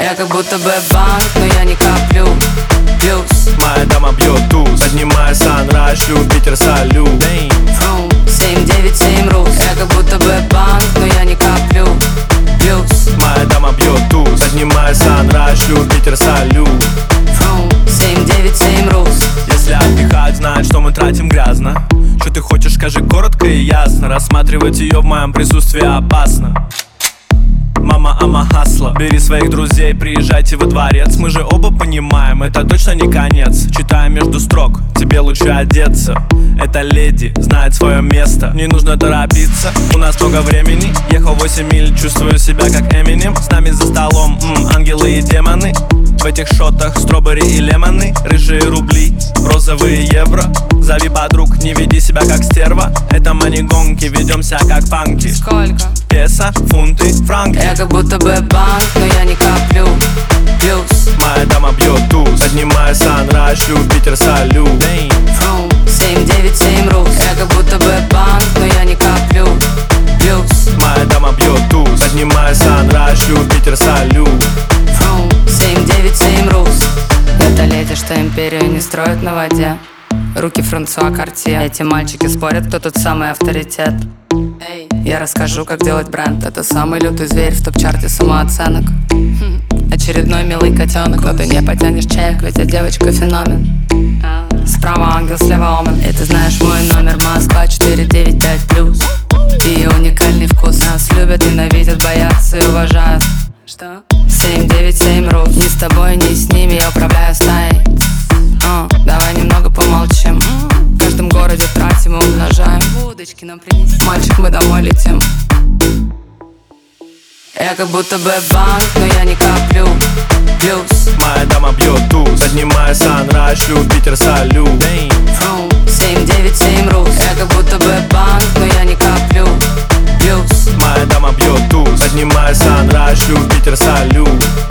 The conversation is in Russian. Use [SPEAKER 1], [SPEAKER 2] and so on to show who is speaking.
[SPEAKER 1] Я как будто бы банк, но я не коплю. Плюс
[SPEAKER 2] моя дама бьет туз, поднимая санрайз, шлю в Питер салют.
[SPEAKER 1] 797 рус. Я как будто бы банк, но я не коплю. Плюс
[SPEAKER 2] моя дама бьет туз, поднимая санрайз, шлю в Питер салют.
[SPEAKER 1] 797 рус.
[SPEAKER 2] Если отдыхать, знать, что мы тратим грязно. Что ты хочешь, скажи коротко и ясно. Рассматривать ее в моем присутствии опасно. Мама, ама хасла. Бери своих друзей, приезжайте во дворец. Мы же оба понимаем, это точно не конец. Читаем между строк, тебе лучше одеться. Эта леди знает свое место. Не нужно торопиться, у нас много времени. Ехал 8 миль, чувствую себя как Эминем. С нами за столом ангелы и демоны. В этих шотах стробери и лемоны. Рыжие рубли, розовые евро. Зови подруг, не веди себя как стерва. Это мани-гонки, ведемся как панки.
[SPEAKER 1] Сколько?
[SPEAKER 2] Песо, фунты, франки.
[SPEAKER 1] Я как будто бы банк, но я не коплю. Плюс
[SPEAKER 2] моя дама бьет туз, поднимая санрайз, шлю в Питер салют.
[SPEAKER 1] 797 рус. Я как будто бы банк, но я не коплю. Плюс
[SPEAKER 2] моя дама бьет туз, поднимая санрайз, шлю в Питер салют.
[SPEAKER 1] 797 рус. Это леди, что империю не строит на воде. Руки Франсуа Картье. Эти мальчики спорят, кто тут самый авторитет. Я расскажу, как делать бренд. Это самый лютый зверь в топ-чарте самооценок. Очередной милый котенок, но ты не потянешь чек, ведь я девочка феномен. Справа ангел, слева омен. И ты знаешь мой номер, Москва 495+. И уникальный вкус. Нас любят, ненавидят, боятся и уважают. Что? 797 рус. Ни с тобой, ни с ними я управляю стаей. Давай немного помолчим. В каждом городе тратим и умножаем. Удочки нам принеси. Мальчик, мы домой летим. Я как будто бы банк, но я не коплю. Плюс
[SPEAKER 2] моя дама бьет туз, поднимая санрайз, шлю в Питер салют.
[SPEAKER 1] 797 рус. Я как будто бы банк, но я не коплю. Плюс
[SPEAKER 2] моя дама бьет туз, поднимая санрайз, шлю в Питер салют.